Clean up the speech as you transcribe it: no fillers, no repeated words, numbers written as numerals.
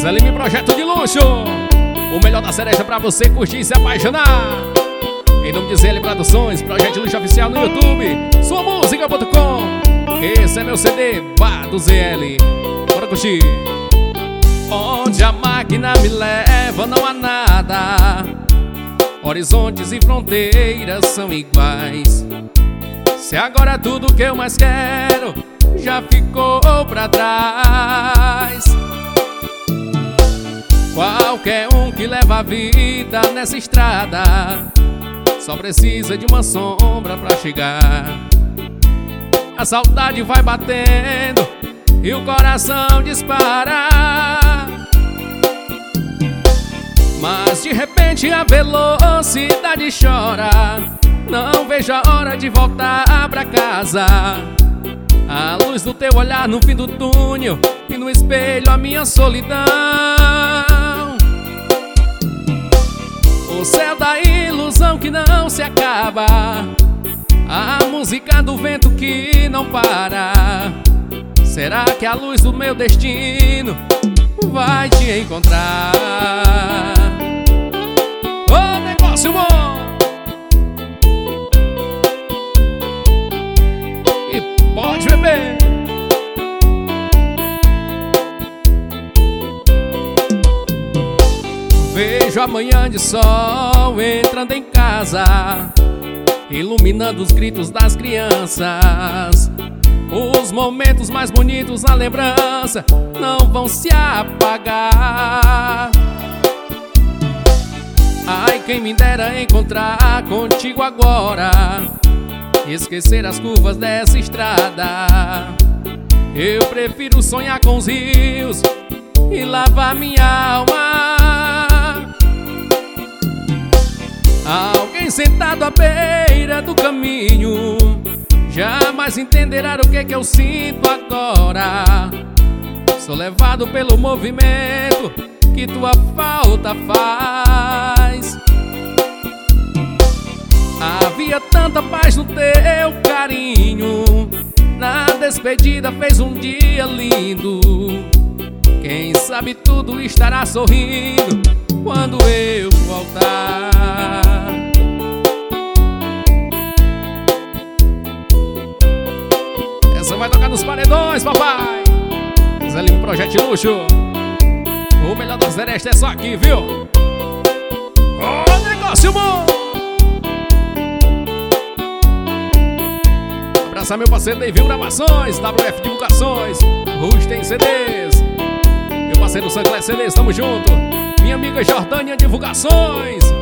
Zé Lima, projeto de luxo. O melhor da cereja pra você curtir e se apaixonar. Em nome de Zé Lima Produções, projeto de luxo oficial no YouTube, suamusica.com. Esse é meu CD, Bar do ZL. Bora curtir. Onde a máquina me leva não há nada. Horizontes e fronteiras são iguais. Se agora tudo que eu mais quero já ficou pra trás. Qualquer um que leva a vida nessa estrada só precisa de uma sombra pra chegar. A saudade vai batendo e o coração dispara. Mas de repente a velocidade chora. Não vejo a hora de voltar pra casa. A luz do teu olhar no fim do túnel e no espelho a minha solidão. O céu da ilusão que não se acaba. A música do vento que não para. Será que a luz do meu destino vai te encontrar? Ô, negócio bom! E pode beber! Vejo a manhã de sol entrando em casa, iluminando os gritos das crianças. Os momentos mais bonitos na lembrança não vão se apagar. Ai, quem me dera encontrar contigo agora, esquecer as curvas dessa estrada. Eu prefiro sonhar com os rios e lavar minha alma. Alguém sentado à beira do caminho jamais entenderá o que eu sinto agora. Sou levado pelo movimento que tua falta faz. Havia tanta paz no teu carinho. Na despedida fez um dia lindo. Quem sabe tudo estará sorrindo quando eu voltar. Essa vai tocar nos paredões, papai. Zé Lima, projeto de luxo. O melhor das zerestas é só aqui, viu? Ô, negócio bom! Abraçar meu parceiro Deivil Gravações, WF Divulgações, Rustem CDs. Meu parceiro Sancler CDs, tamo junto. Minha amiga Jordânia Divulgações.